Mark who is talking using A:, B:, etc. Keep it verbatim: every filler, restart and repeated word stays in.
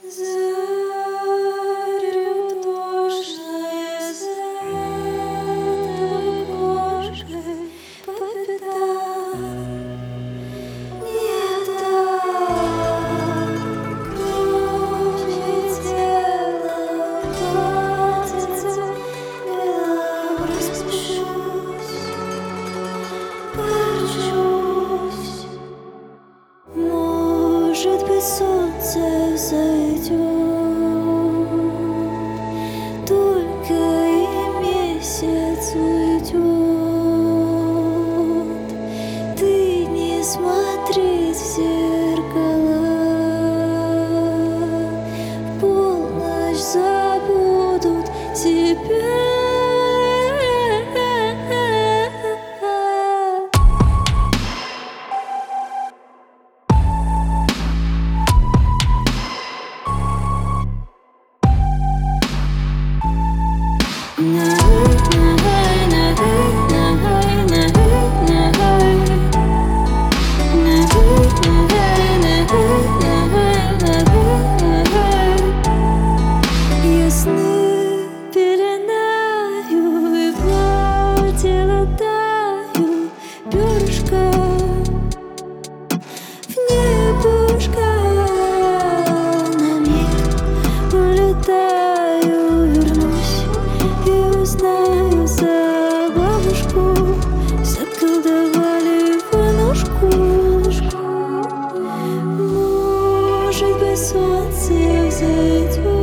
A: Зарю тошная зада кошкой по пятам. Не так кровь тело платится, белом распушусь, порчусь. Может быть, солнце взойдет, только и месяц уйдет. Ты не смотри в зеркало, в полночь забудут тебя. Я сны пеленаю и в тело таю перышко в небушка. На миг улетаю, вернусь и узнаю за бабушку. Заколдовали ванушку. Может быть, солнце взойдет.